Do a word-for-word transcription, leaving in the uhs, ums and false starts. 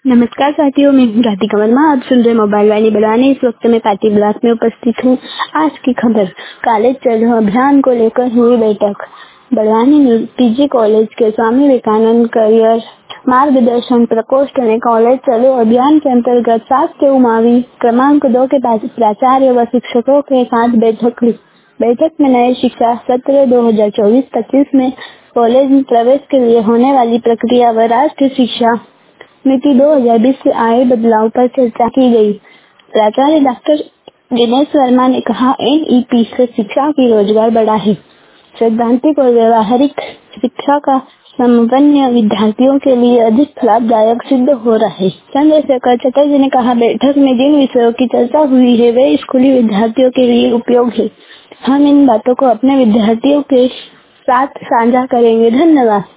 नमस्कार साथियों, मैं हूँ राधिका वर्मा। आप सुन रहे मोबाइल वाली बड़वानी। इस वक्त मैं पाटी ब्लॉक में उपस्थित हूँ। आज की खबर, कॉलेज चलो अभियान को लेकर हुई बैठक। बड़वानी में पीजी कॉलेज के स्वामी विवेकानंद करियर मार्गदर्शन प्रकोष्ठ ने कॉलेज चलो अभियान के अंतर्गत सात से उमावी क्रमांक दो के प्राचार्य व शिक्षकों के साथ बैठक ली। बैठक में नए शिक्षा सत्र दो हजार चौबीस पच्चीस में कॉलेज में प्रवेश के लिए होने वाली प्रक्रिया व राष्ट्रीय शिक्षा नीति दो हजार बीस से आए बदलाव पर चर्चा की गई। प्राचार्य डॉक्टर दिनेश वर्मा ने कहा, एनईपी से शिक्षा की रोजगार बढ़ा है। सैद्धांतिक और व्यवहारिक शिक्षा का समन्वय विद्यार्थियों के लिए अधिक लाभदायक सिद्ध हो रहा है। चंद्रशेखर चटर्जी ने कहा, बैठक में जिन विषयों की चर्चा हुई है वे स्कूली विद्यार्थियों के लिए उपयोग है। हम इन बातों को अपने विद्यार्थियों के साथ साझा करेंगे। धन्यवाद।